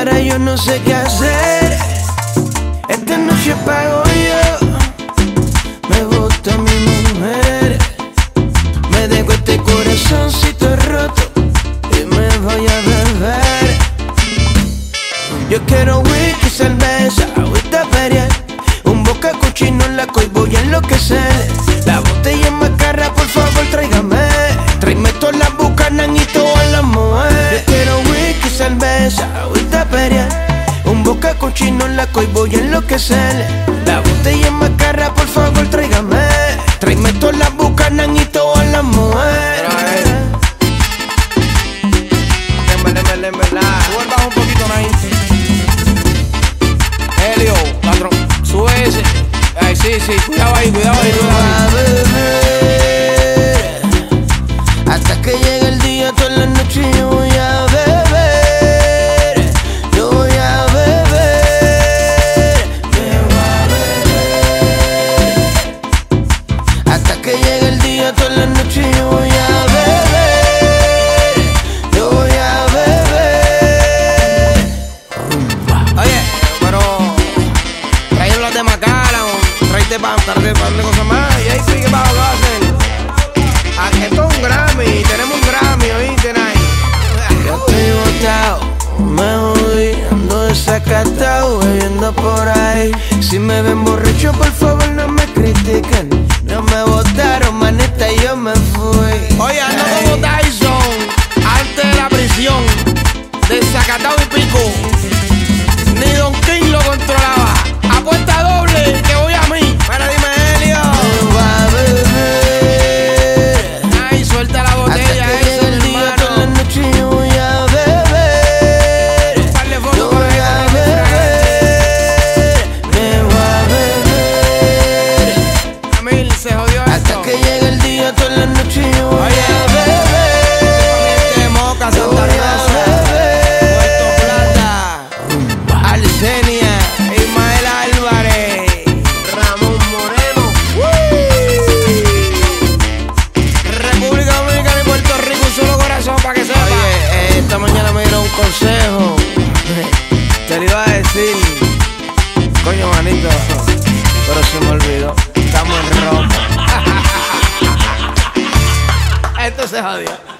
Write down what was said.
ahora yo no sé qué hacer. Esta noche pago yo. Me gusta mi mujer. Me dejo este corazoncito roto y me voy a beber. Yo quiero whisky, cerveza, agüita feria, un boca cochino en la coy, voy a enloquecer. La botella es más cara, por favor tráigame. Tráeme todas las bucanas y todas las mujeres. Yo quiero whisky, cerveza, agüita feria, un boca cochino en la coy, voy a enloquecer. La botella es más cara, por favor tráigame. Tráeme todas las bucanas y todas las mujeres. En verdad, Vuelvas un poquito, nice. Helio, patrón, sube ese. Ay, sí, cuidado ahí, cuidado ahí. A beber hasta que llegue el día, toda la noche yo voy a beber. Yo voy a beber, me voy a beber hasta que llegue el día, toda la noche yo voy a beber. Yo voy a beber. Oye, pero trae los de Macallan, traete para darle cosas más. Y ahí sí que va a hacer. Aquí está un Grammy, tenemos un Grammy, ¿oíste, Nay? Yo estoy botado, me jodí, ando desacatado, bebiendo por ahí. Si me ven borracho, por favor no me critiquen. No me botaron, manita, yo me fui. Oye, ando como Tyson, antes de la prisión, desacatado y pico. Ni Don King lo controlaba. Apuesta doble, que voy a mí. Para dime, Helio. Me voy a beber Ay, suelta la hasta que botella, llegue eso, el día, hermano. toda la noche yo voy a beber. Un par de fotos Yo por voy ahí, a por ahí, beber, me voy a beber Camil, se jodió hasta esto. que llegue el día, toda la noche yo voy a beber. De Moca, Yo Santa voy a Rosa, Puerto Plata, Arsenia, Ismael Álvarez, Ramón Moreno, República Dominicana y Puerto Rico, un solo corazón para que sepa. Oye, esta mañana me dieron un consejo. Te lo iba a decir, coño manito, pero se me olvidó. Estamos en rojo. Esto se jodió.